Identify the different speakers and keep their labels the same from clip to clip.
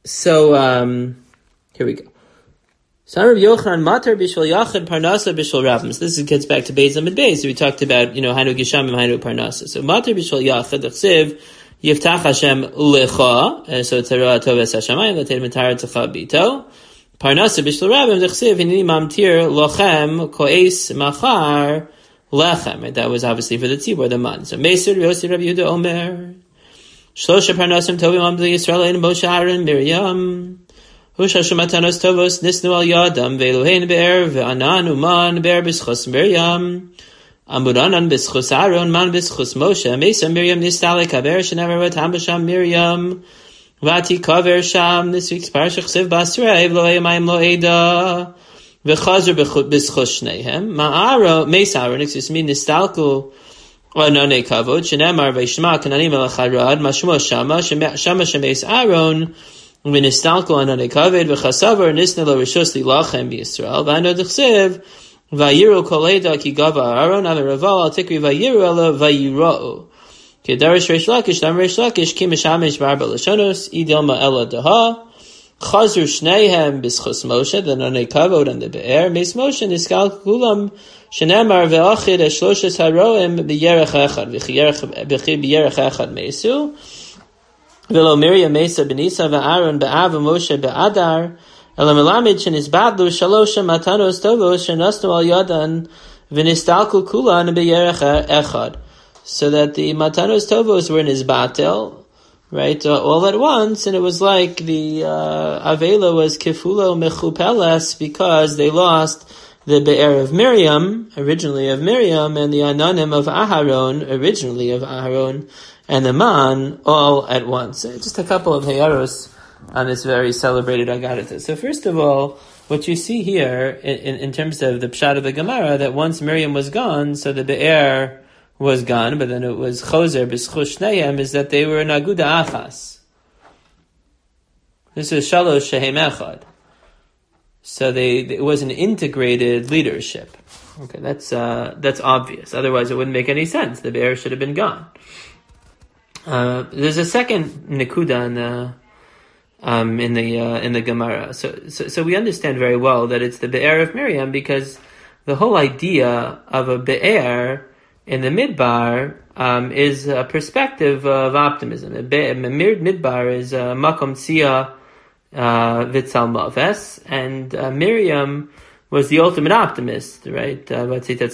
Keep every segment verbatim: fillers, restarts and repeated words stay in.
Speaker 1: So, um, here we go. So, Rav Yochanan Matar Bishul Yachid Parnasa Bishul Rabim. So this gets back to Beis Amid Beis. So we talked about, you know, Hainu Gishamim, Hainu Parnasa. So Matar Bishul Yachid, the Chsiv, Yiftach Hashem Lecha. So it's a Ra Toves Hashemayim, Lated Mitar Tzecha Bito. Parnasa Bishul Rabim, the Chsiv, Hinini Mamtir Lochem Koes Machar Lechem. Right? That was obviously for the Tzibor, the man. So Meser Yosi Rabbi Yehuda Omer. Shlosha Parnasim Tovim Amdli Yisrael and Moshe Aaron Miriam. Husha Shematanos Tovos Nisnu Al Yadam Ve'Elohein Be'er Ve'anan Uman Be'er B'schus Miriam Amuranan B'schus Aaron Man B'schus Moshe Mesa Miriam Nistale Kaver Shenever Vatam B'Sham Miriam Vati Kaver Sham. This week's Parashah Chsiv Basrei V'lo Yemayim Lo Eda V'chazer B'schus Shnehem Ma'aro Mesa Aaron excuse me Nistalku Anane Kavod Shenemar Ve'Shma Kananim Elacharad Mashmo Shama Shama Shemes Aaron V'nistalku Anane Kavod V'chasavar Nisna Lo Rishos Lilachem B'Yisrael V'ano D'chsev Vayiru Koleda Ki Gava Aaron Ame Raval Al Tikri Vayiru Ela Vayira'u Ki Darish Reish Lakish Dam Reish Lakish Ki Mishamish Barba Lashonos Idilma Ela Daha Chazur Shnehem B'Schus Moshe The Anane Kavod and the Be'er Meis Moshe Niskal Kulam Shenemar ve'achid eshloshes haroim b'yerech echad v'chi b'yerech echad meisu v'lo Miriam mesa b'nisa v'Aaron b'av v'Moshe b'adar ela melamid shenisbadlu shalosha matanos tovos shenastu al yadan v'nistalku kulan b'yerech echad. So that the matanos tovos were in his batel, right, uh, all at once, and it was like the uh, avela was kifulo mechupeles because they lost the Be'er of Miriam, originally of Miriam, and the Ananim of Aharon, originally of Aharon, and the Man, all at once. Just a couple of Hayaros on this very celebrated Agadata. So first of all, what you see here, in, in, in terms of the Pshat of the Gemara, that once Miriam was gone, so the Be'er was gone, but then it was Choser, B'schus Shneim, is that they were in Aguda Achas. This is Shalosh Shehem Echad. So they, it was an integrated leadership. Okay, that's uh, that's obvious. Otherwise, it wouldn't make any sense. The Be'er should have been gone. Uh, there's a second nekuda in the um, in the uh, in the Gemara. So, so so we understand very well that it's the Be'er of Miriam because the whole idea of a Be'er in the Midbar um, is a perspective of optimism. A Be'er Midbar is a makom tzia. Uh, Vitzal Maves, and uh, Miriam was the ultimate optimist, right? Uh,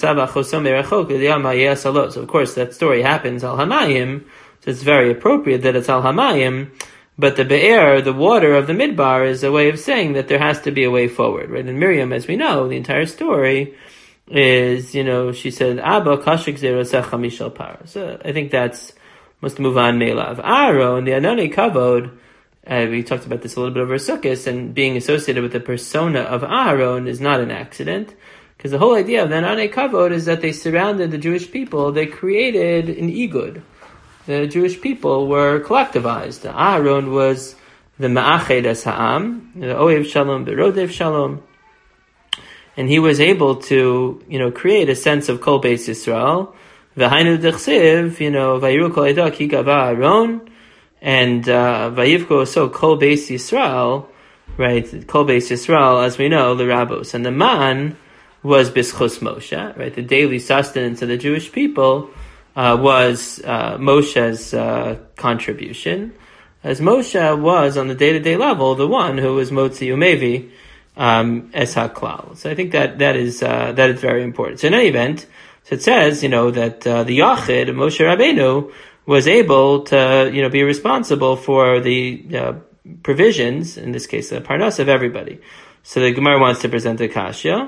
Speaker 1: so of course that story happens al Hamayim, so it's very appropriate that it's al Hamayim, but the Be'er, the water of the Midbar, is a way of saying that there has to be a way forward, right? And Miriam, as we know, the entire story is, you know, she said, Abba kashik zerosecha mishal par. So I think that's must move on Melav. Aaron, the Anani Kavod, Uh, we talked about this a little bit over Sukkot, and being associated with the persona of Aharon is not an accident, because the whole idea of the Anane Kavod is that they surrounded the Jewish people, they created an igud. The Jewish people were collectivized. Aharon was the Ma'ached Es Ha'am, the Ohev Shalom, the Rodev Shalom, and he was able to, you know, create a sense of Kol Beis Yisrael. V'hainu d'chsiv, you know, Vayiru Kol Eda Ki Gava Aaron, and uh, Vayivko so Kol Beis Yisrael, right? Kol Beis Yisrael, as we know, the Rabbos, and the Man was B'schus Moshe, right? The daily sustenance of the Jewish people uh, was uh, Moshe's uh, contribution, as Moshe was on the day-to-day level the one who was Motzi Umevi um, Es HaKlal. So I think that that is uh, that is very important. So in any event, so it says, you know, that uh, the Yachid Moshe Rabbeinu was able to, you know, be responsible for the uh, provisions, in this case, the parnas of everybody. So the Gemara wants to present the Kashya.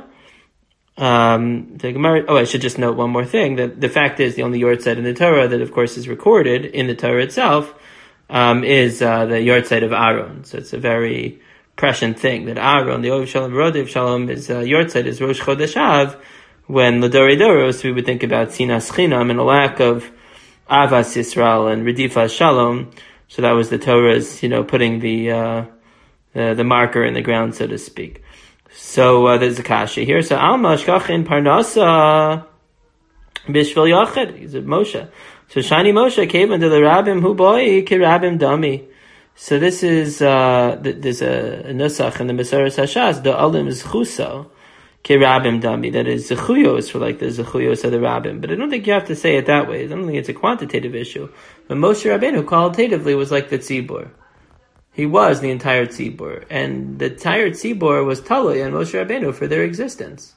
Speaker 1: Um, the Gemara, oh, I should just note one more thing, that the fact is the only Yortzeit in the Torah that, of course, is recorded in the Torah itself, um, is uh, the Yortzeit of Aaron. So it's a very prescient thing that Aaron, the Ohev Shalom, Rodev Shalom, is uh, Yortzeit, is Rosh Chodesh Av, when L'Dorei Doros, we would think about Sinas Chinam and a lack of Avas Yisrael and Redifas Shalom. So that was the Torah's, you know, putting the, uh, the, the marker in the ground, so to speak. So, uh, there's a kasha here. So, Alma Shkachin Parnasa Bishvil Yachid. He's a Moshe. So, Shani Moshe came into the Rabbim Hu Boi Ki Rabbim Dami. So this is, uh, there's a, a nusach in the Mesoras Hashas, the alim is chusa, ke rabim dami, that is zechuyos for like the zechuyos of the rabim. But I don't think you have to say it that way. I don't think it's a quantitative issue. But Moshe Rabbeinu qualitatively was like the tzibur. He was the entire tzibur. And the entire tzibur was talui and Moshe Rabbeinu for their existence.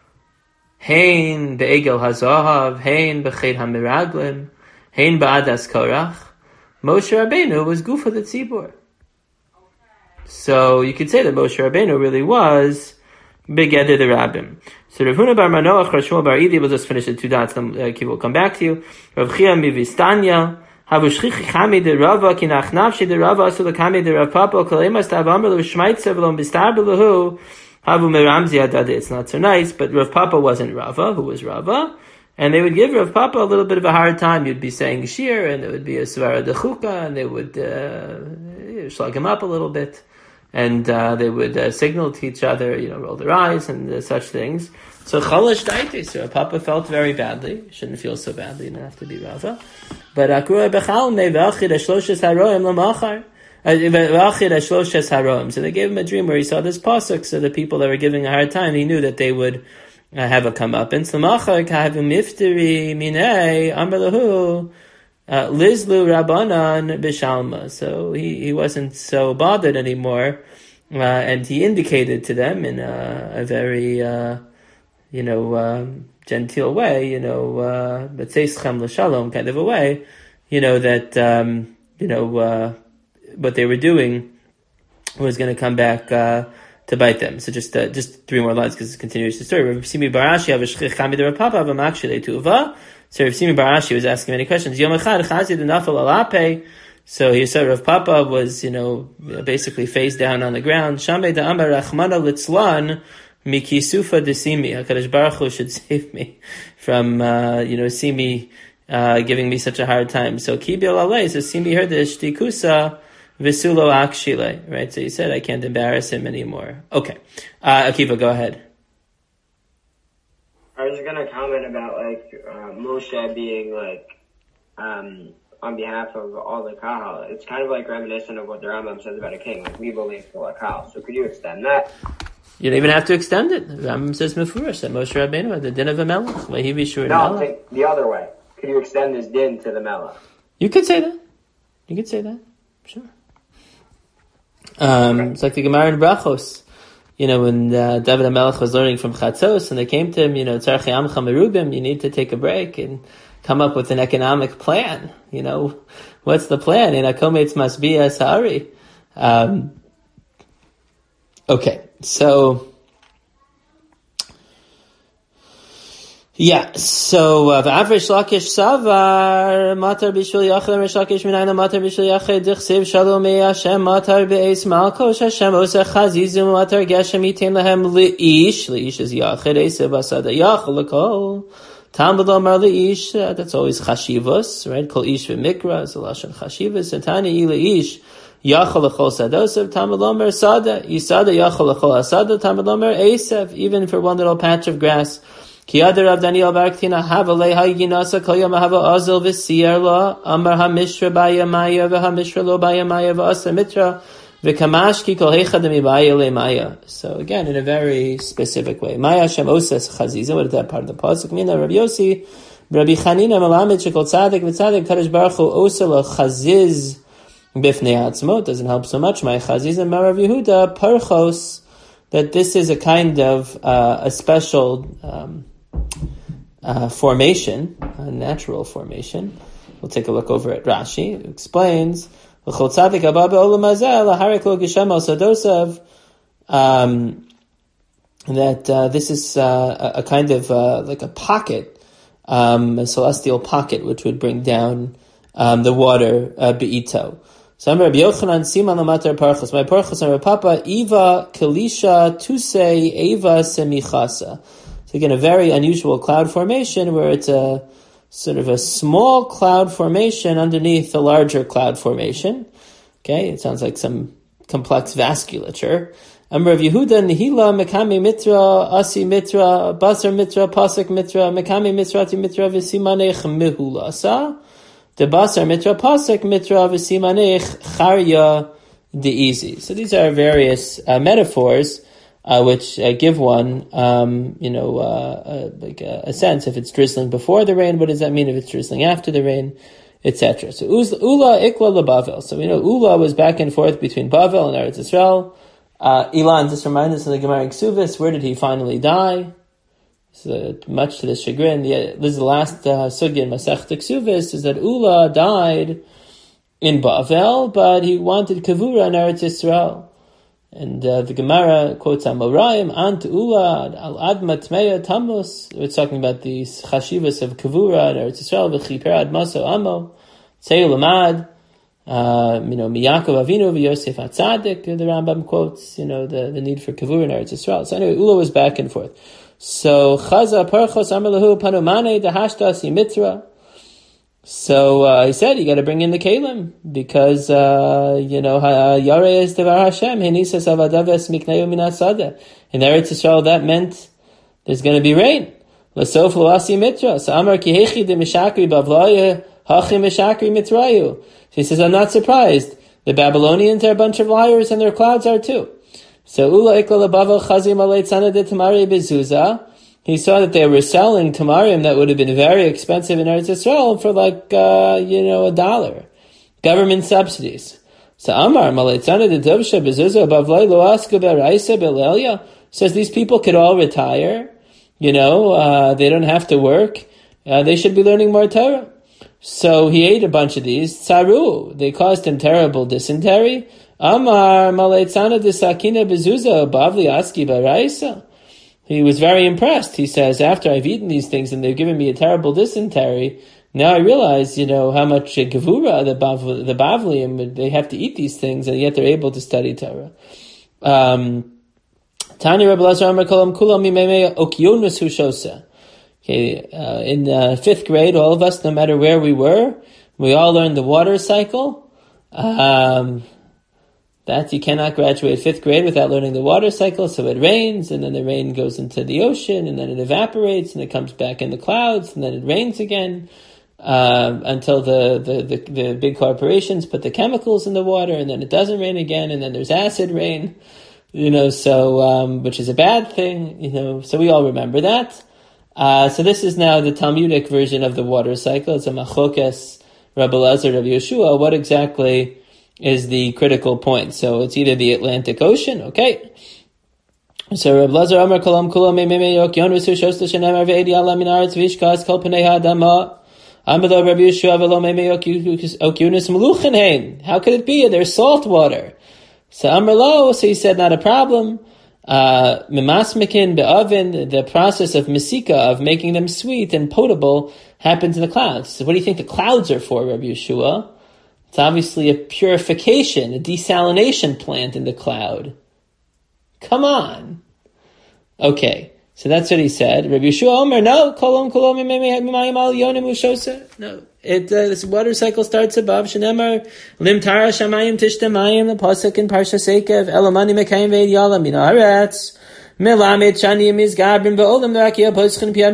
Speaker 1: Hein be'egel hazahav, hein b'ched hamiraglim, hein ba'adas korach. Moshe Rabbeinu was gufa the tzibur. So you could say that Moshe Rabbeinu really was begeder the rabbim. So Rav Huna bar Manoach, Rav Shmuel bar Idi, we'll just finish the two dots, then uh, we'll come back to you. Rav Chia mivistanya, havu shchich chami de Rava, ki nachnavshi de Rava, asu lekami de Rav Papa, kolemas tav amr lu shmaitze v'lom bistar b'lahu, havu meramzi adade. It's not so nice, but Rav Papa wasn't Rava, who was Rava. And they would give Rav Papa a little bit of a hard time. You'd be saying shir, and it would be a svara dechuka, and they would uh, slug him up a little bit. And uh, they would uh, signal to each other, you know, roll their eyes and uh, such things. So chalash daite, so Rav Papa felt very badly. Shouldn't feel so badly, you don't have to be Rava. But akura bechalme v'achid ashloshes haroim l'machar. V'achid ashloshes haroim. So they gave him a dream where he saw this pasuk, so the people that were giving a hard time, he knew that they would I have a come up. And Slamacha kahavu mifteri minei amar lahu lizlu rabbanan b'shalma. So he, he wasn't so bothered anymore, uh, and he indicated to them in a, a very uh, you know uh, genteel way, you know, b'tzeischem l'shalom kind of a way, you know that um, you know uh, what they were doing was going to come back. Uh, to bite them. So just uh, just three more lines because it continues the story. Rav Simi Barashi have a shchich chami de Rav Papa v'makshile tuva. So Rav Simi Barashi was asking many questions. Yom echad chazi de nafal alape. So he said Rav Papa was, you know, basically face down on the ground. Shamei da amar rachmana litzlan mikisufa de simi. HaKadosh Baruch Hu should save me from, uh, you know, Simi uh, giving me such a hard time. So kibil alei. So Simi heard the shtikusa. Visulo akshile, right? So he said, I can't embarrass him anymore. Okay. Uh, Akiva, go ahead.
Speaker 2: I was going to comment about, like, uh, Moshe being, like, um, on behalf of all the Kahal. It's kind of, like, reminiscent of what the Rambam says about a king. Like, we believe for a Kahal. So could you extend that?
Speaker 1: You don't even have to extend it. The Rambam says Mefurish, that Moshe Rabbeinu had the din of a melech. He be sure
Speaker 2: no, I'll take the other way. Could you extend this din to the melech?
Speaker 1: You could say that. You could say that. Sure. Um, okay. It's like the Gemara in Brachos, you know, when uh, David HaMelech was learning from Chatzos, and they came to him, you know, Tzarchi Amcha Merubim, you need to take a break and come up with an economic plan. You know, what's the plan? In Akometz Masbiya Sari. Um, okay, so yeah, so v'avrish lakish savar matar b'shul yachid v'rish lakish minayna matar b'shul yachid dichsiv shalom ei Hashem matar be'es malkosh Hashem oseh chazizim matar geshem yitin lehem leish leish is yachid esev asada yachid lekol Talmud Amar leish. That's always chashivos, right? Kol ish v'mikra is a lashon chashivos. And tani leish yachid lekol sadosev. Talmud Amar sada yisada yachid lekol asada. Talmud Amar esev, even for one little patch of grass. Ki adar Rav Daniel bar Ktina hava leha yinasa kol yom hava azil v'siyar la amar hamishra bayamaya v'hamishra lo bayamaya v'asa mitra v'kamash ki kol heicha demi baya le maya. So again, in a very specific way. Maya Hashem oses chazizim. What is that part of the pasuk? Mina Rabbi Yossi, Rabbi Chanina melamed shekol tzadik v'tzadik Kadosh Baruch Hu osel chaziz b'fnei atzmo. It doesn't help so much. My chazizim Mar Rav Yehuda parchos, that this is a kind of uh, a special um, Uh, formation, a natural formation. We'll take a look over at Rashi. It explains um, that uh, this is uh, a, a kind of uh, like a pocket, um, a celestial pocket, which would bring down um, the water uh, be'ito. So I'm Rabbi Yochanan Siman Lamatar Parchos. My Parchos and Rabbi Papa Eva Kalisha Tusei Eva Semichasa. So again, a very unusual cloud formation where it's a sort of a small cloud formation underneath a larger cloud formation. Okay, it sounds like some complex vasculature. Amr Rav Yehuda Nihila Mekami Mitra Asi Mitra Basar Mitra Pasik Mitra Mekami Mitrati Mitra V'Simanech Mihulasa. The Basar Mitra Pasik Mitra V'Simanech Charya de'izi. So these are various uh, metaphors uh, which uh, give one, um, you know, uh, uh, like a, a sense. If it's drizzling before the rain, what does that mean? If it's drizzling after the rain, et cetera. So Ula ikla leBavel. So we know Ula was back and forth between Bavel and Eretz Yisrael. Uh, Ilan, just remind us in the Gemara in Ksubis, where did he finally die? So much to the chagrin, the, this is the last uh, sugya in Masech Ksubis, is that Ula died in Bavel, but he wanted Kavura in Eretz Yisrael. And uh, the Gemara quotes Amoraim, Ant Ula, Al Admat Meya Tamus. We're talking about the Chashivas of Kavura in Eretz Yisrael, V'chiper Admaso Amo, Tzei Lamad, uh, you know, Miyakov Avinu v'Yosef HaTzadik, the Rambam quotes, you know, the, the need for Kavura in Eretz Yisrael. So anyway, Ula was back and forth. So, Chaza Parchos Amalahu Panumane Dahashtas Yimitra. So, uh, he said, you gotta bring in the Kalim, because, uh, you know, Yareh is Devar Hashem, Henisas Avadaves Miknayu Minasadeh. In Eretz Yisrael, that meant there's gonna be rain. Lasof Loasi Mitra. So, Amar Kihechi de Mishakri Bavloye, Hachi Mishakri Mitrayu. He says, I'm not surprised. The Babylonians are a bunch of liars, and their clouds are too. So, Ula Ikla Bavel Chazim Alei Tzana de Tamari Bezuza. He saw that they were selling tamarim that would have been very expensive in Eretz Yisrael for like, uh, you know, a dollar. Government subsidies. So Amar, Malaitzana de Dovsha Bezuza Bavlai Loaska Beraisa Belelia says these people could all retire. You know, uh, they don't have to work. Uh, they should be learning more Torah. So he ate a bunch of these. Tsaru, they caused him terrible dysentery. Amar, Malaitzana de Sakina Bezuza Bavli Aski Beraisa. He was very impressed. He says, after I've eaten these things and they've given me a terrible dysentery, now I realize, you know, how much gevura the Bav- the Bavliim, they have to eat these things, and yet they're able to study Torah. Um, Tani Rebbe Lazar Amar Kolam Kulam Mimei Okionus Hushosa. Okay, uh, in uh, fifth grade, all of us, no matter where we were, we all learned the water cycle. Um, That you cannot graduate fifth grade without learning the water cycle. So it rains, and then the rain goes into the ocean, and then it evaporates, and it comes back in the clouds, and then it rains again, um, until the, the, the, the big corporations put the chemicals in the water, and then it doesn't rain again, and then there's acid rain, you know, so, um, which is a bad thing, you know, so we all remember that. Uh, so this is now the Talmudic version of the water cycle. It's a machokes, Rabbi Elazar, Rabbi Yeshua. What exactly is the critical point? So it's either the Atlantic Ocean, okay? So Reb Lazar Amar Kolam Kula Me Me Me Yok Yonus Shosta Shenemar Ve'edi Allah Min Aretz Vishkas Kol Pnei Ha'adama Amalo Rabbi Yeshua Velo Me Me Yok Yonus Meluchen Hein. How could it be? There's salt water. So Amar Lo, so he said, not a problem. Uh, Mimasmikin Be'oven, the process of Mesika, of making them sweet and potable, happens in the clouds. So what do you think the clouds are for, Rabbi Yeshua? It's obviously a purification, a desalination plant in the cloud. Come on. Okay, so that's what he said. Rabbi Yeshua Omer, no, kolom kolom mimayim al yonim ushosa. No, it uh, this water cycle starts above. Shenemar lim tara shamayim tishtamayim, the pasuk in Parsha Sekev elamani mekayim ve'ed yalam min haaretz melamed shani mizgabrim ve'olam v'akia poschen piyam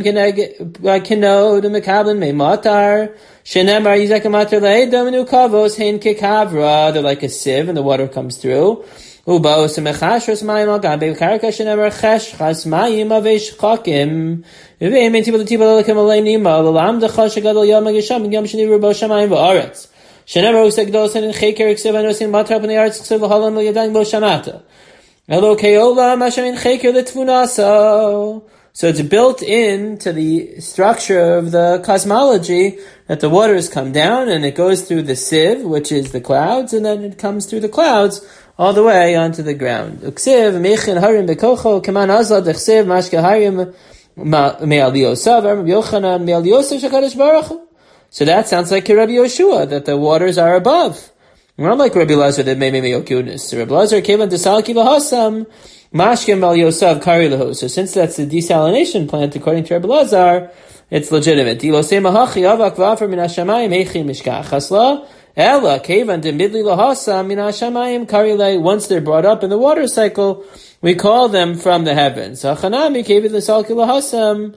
Speaker 1: kenod mekablim me'matar. Shenemar yizak amater le'edom nu kavos hein kekavra. They're like a sieve, and the water comes through. Ubaos mechashros mayim al gabe karka shenemar cheshchas mayim avesh chakim. V'eim tibul tibul lekem alei nima l'lam dechash gadol yom agisham yom sheni rubo shamayim v'aretz. Shenemar usek dosen in cheker iksev anosin matra b'nei aretz iksev l'halam l'yadayim bo shamata. Elo keola mashem in cheker l'tvunaso. So it's built into the structure of the cosmology that the waters come down and it goes through the sieve, which is the clouds, and then it comes through the clouds all the way onto the ground. Uksiv meichin harim bekocho kaman azad dechsev mashke harim me'al yosav Rabbi Yochanan me'al Yosef shekadosh baruch hu. So that sounds like Rabbi Yeshua, that the waters are above. Not like Rabbi Lazar that may me yokunis. Rabbi Lazar came on desalki lahasam. Mashkem al Yosav kari lehu. So since that's the desalination plant, according to Rebbe Lazar, it's legitimate. Dilosei mahachi avak v'afer min hashamayim heichi mishkachas la ela kevan de midli lahasa min hashamayim kari le. Once they're brought up in the water cycle, we call them from the heavens. Hachanami kevan lesalki lahasam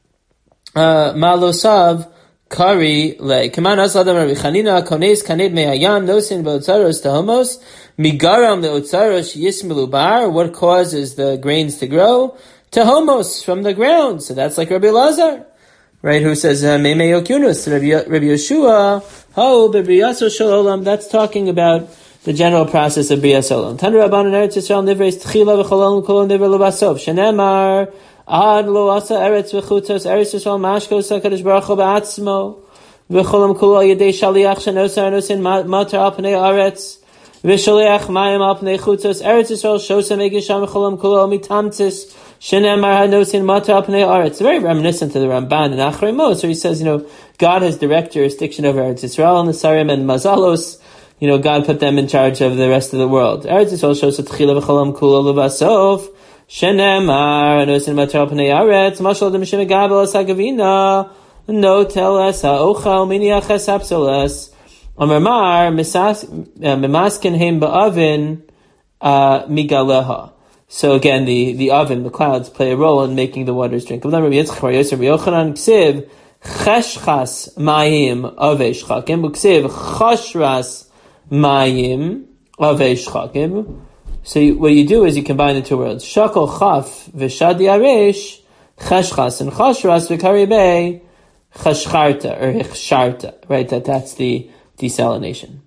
Speaker 1: malosav kari le. Kaman asladam Rabbi Chanina kones kaned me'ayam nosin v'otzaros tahomos Migaram le'otzaros yismilu bar. What causes the grains to grow? Tehomos, from the ground. So that's like Rabbi Elazar, right? Who says Meimei Yokunus? Rabbi Yeshua, ho b'briyasol shel olam. That's talking about the general process of Bria Olam. Tanu Rabbanan Eretz Yisrael nivreis tchila v'cholon kolon nivre levasov. Shenemar ad lo asa eretz v'chutos Eretz Yisrael mashkos HaKadosh Baruch Hu ba'atzmo v'cholam kol yedei shaliach shenosar nosin matar al pnei aretz v'shaliach mayim al pnei chutos Eretz Yisrael shosam egisham v'cholam kol mitamtzis shenemar hanosin matar al pnei aretz. It's very reminiscent to the Ramban in Achrei Mos, where he says, you know, God has direct jurisdiction over Eretz Yisrael and the Sarim and Mazalos. You know, God put them in charge of the rest of the world. Eretz Yisrael shows tchila v'cholam kula levasof shenemar anosin matar pnei aretz mashal demishim gabel es hagavina no tel es ha'ochal miniach es hapsolas amar mar mimaskin heim ba'avin migaleha. So again, the the oven, the clouds, play a role in making the waters drink. Rabbi Yitzchak Bar Yosef Rabbi Yochanan ksiv cheshchas mayim avei shchakim uksiv chashras mayim avei shchakim. So you, what you do is you combine the two words. Shakol chaf v'shadi aresh cheshchas and chashras v'karibei chashcharta or hichsharta. Right, that that's the desalination.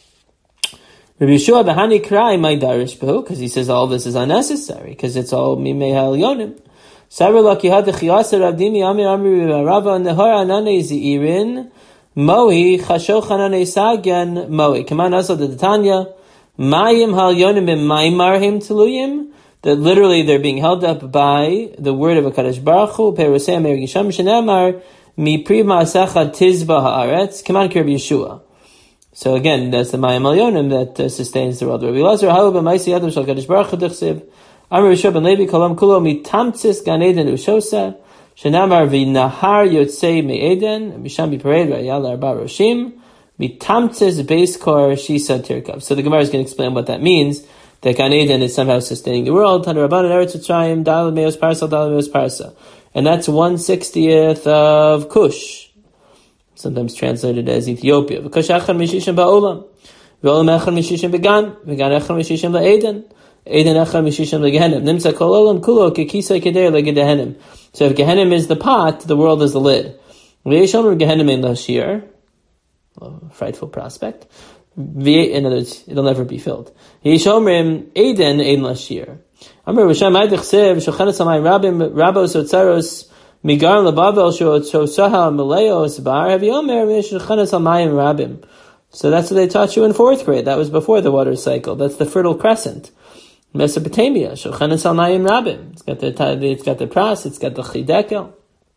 Speaker 1: Rabbi Yeshua b'hani krai my darish b'hu, because he says all this is unnecessary because it's all mimei ha'elyonim. Savar lakihad chiyasa rabdimi amir amir rava nehar anane zi'irin mohi chashoch anane sagyan mohi. Come on, also the Tanya mayim ha'elyonim b'mayim marhim teluyim, that literally they're being held up by the word of HaKadosh Baruch Hu. Perusei Amir Gisham Shenamar mi pri ma'asacha tizba ha'aretz. Come on, Rabbi Yeshua. So again, that's the Mayim Alyonim that uh, sustains the world. Rabbi Elazar, how about Maisi Adam Shal Kadosh Baruch Hu Dichsiv? Amar Yeshua ben Levi Kolam Kulo mitamtzis Gan Eden Ushosa Shenamar v'nahar yotzei me'eden Misham b'pared v'ayal arba roshim mitamtzis beis kor shisa tirkav. So the Gemara is going to explain what that means. That Gan Eden is somehow sustaining the world. Tanu Rabbanan Eretz Mitzrayim Daled Meos Parsa Daled Meos Parsa, and that's one sixtieth of Cush, sometimes translated as Ethiopia. V'Kush echad mishishim ba'olam, v'olam echad mishishim began, vegan echad mishishim la'eden, eden echad mishishim legehenim. Nimsa kol olam kulo kekisa keder legedehenim. So if Gehenim is the pot, the world is the lid. V'yesh omer Gehenim ein lashir, frightful prospect. In other words, it'll never be filled. Yesh omrim eden ein lashir. Amar Risham Aydechsev shochanas amayim rabim rabos otzaros migar lebavel shosaha maleos bar haviomer shochanas amayim rabim. So that's what they taught you in fourth grade. That was before the water cycle. That's the Fertile Crescent, Mesopotamia. Shochanas amayim rabim. It's got the it's got the pras. It's got the chidekel.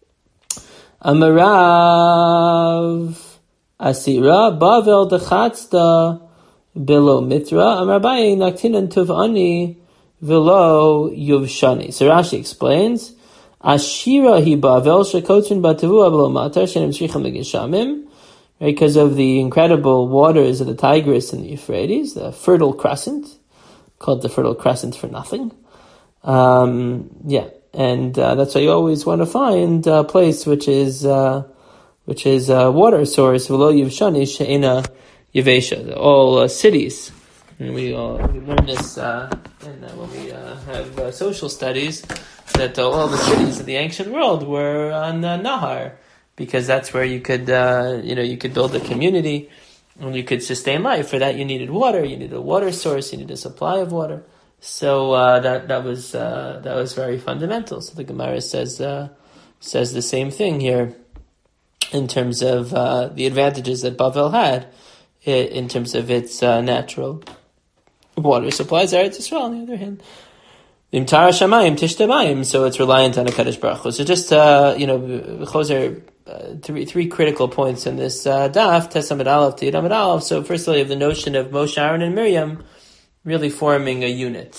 Speaker 1: Amarav Asira Bavel dechatzda below mitra Amarabai naktinan tuvani velo yuvshani. So Rashi explains Ashira hi Bavel shekotrin batavua below matar shenim shricham legishamim, because of the incredible waters of the Tigris and the Euphrates, the Fertile Crescent, called the Fertile Crescent for nothing. Um, yeah, and uh, that's why you always want to find a place which is uh, which is a water source. V'lo yivshani she'ena yivesha. All uh, cities, and we all we learn this uh, in, uh, when we uh, have uh, social studies, that uh, all the cities of the ancient world were on uh, Nahar, because that's where you could uh, you know you could build a community and you could sustain life. For that, you needed water. You needed a water source. You needed a supply of water. So uh, that that was uh, that was very fundamental. So the Gemara says uh, says the same thing here in terms of uh, the advantages that Bavel had in terms of its uh, natural water supplies. Eretz Yisrael, on the other hand, Imtara Shamayim Tishtamayim, so it's reliant on a Kadosh Baruch Hu. So just uh, you know, those are uh, three three critical points in this uh, daf Tesamid Aleph to Yidamid Aleph. So firstly, of the notion of Moshe, Aaron, and Miriam really forming a unit.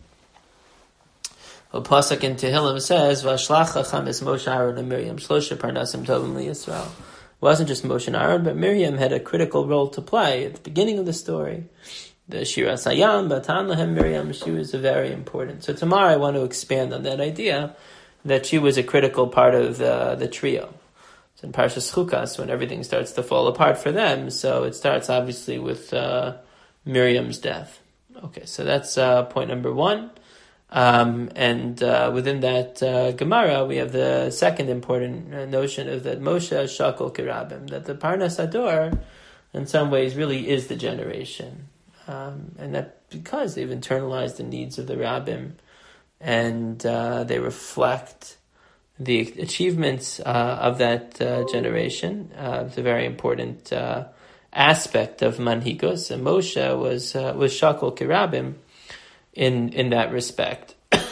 Speaker 1: A pasuk in Tehillim says, "Vashlach Chacham es Moshe, Aaron, and Miriam Shlosha Parnasim Tovim LiYisrael." It wasn't just Moshe and Aaron, but Miriam had a critical role to play at the beginning of the story. The Shira Sayam, Batan Lahem Miriam, she was a very important. So tomorrow I want to expand on that idea that she was a critical part of the, the trio. It's in Parshas Chukas when everything starts to fall apart for them. So it starts obviously with uh, Miriam's death. Okay, so that's uh, point number one. Um, and uh, within that uh, Gemara, we have the second important uh, notion of that Moshe Shakol Kirabim, that the Parnas Ador, in some ways, really is the generation. Um, and that because they've internalized the needs of the Rabbim, and uh, they reflect the achievements uh, of that uh, generation. Uh, it's a very important uh, aspect of Manhigos, and Moshe was uh, was Shakol Kirabim in in that respect.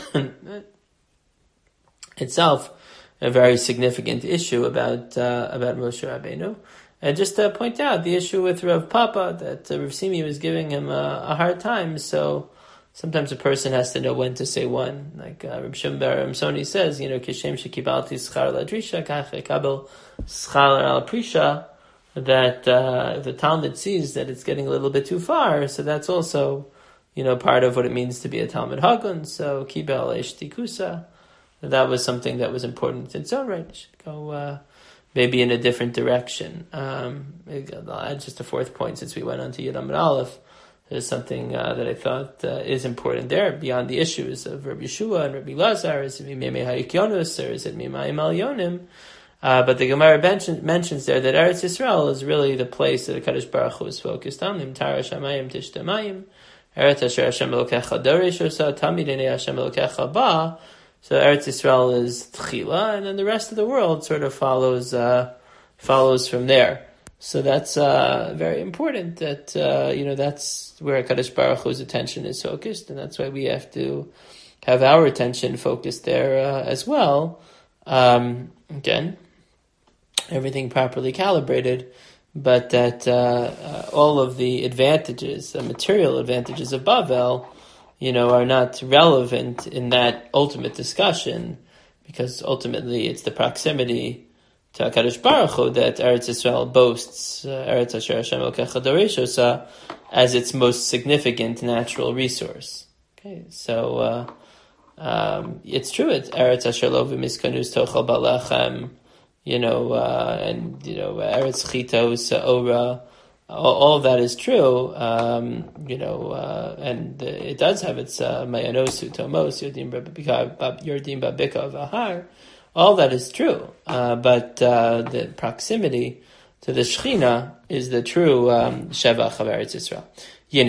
Speaker 1: Itself, a very significant issue about uh, about Moshe Rabbeinu. And just to point out the issue with Rav Papa, that uh, Rav Simi was giving him a, a hard time, so sometimes a person has to know when to say when. Like uh, Rav Shimon bar Ramsoni says, you know, Kishem shekibalti schar ladrisha, kach ekabel schar al prisha, that uh, if the Talmud sees that it's getting a little bit too far, so that's also, you know, part of what it means to be a Talmud Hagun. So kibel eshtikusa, that was something that was important in its own right. It should go uh, maybe in a different direction. Um, I'll add just a fourth point since we went on to Yud Amud Aleph. There's something uh, that I thought uh, is important there beyond the issues of Rabbi Yeshua and Rabbi Lazar. Is it Mimei Hayikionus or is it Mimei Malyonim? Uh, but the Gemara mention, mentions there that Eretz Yisrael is really the place that the Kadosh Baruch Hu is focused on. Nimtar Hashemayim Tishtamayim. Eretz Asher Hashem Elokecha Dorish Osa Tamid Enei Hashem Elokecha Ba. So Eretz Yisrael is Tchila, and then the rest of the world sort of follows uh, follows from there. So that's uh, very important. That uh, you know that's where Kadosh Baruch Hu's attention is focused, and that's why we have to have our attention focused there uh, as well. Um, again, everything properly calibrated, but that uh, uh, all of the advantages, the material advantages of Bavel, you know, are not relevant in that ultimate discussion, because ultimately it's the proximity to HaKadosh Baruch Hu that Eretz Yisrael boasts, uh, Eretz Asher Hashem Elokecha Dorish Osa, as its most significant natural resource. Okay, so uh, um, it's true. It's Eretz Asher Lo v'miskanus tochal balachem, you know, uh, and you know, Eretz Chitos Ora. All, all of that is true, um, you know, uh, and it does have its Mayanosu Tomos Yodim Babika Vahar. All that is true, uh, but uh, the proximity to the Shechina is the true um, Shevach of Eretz Yisrael.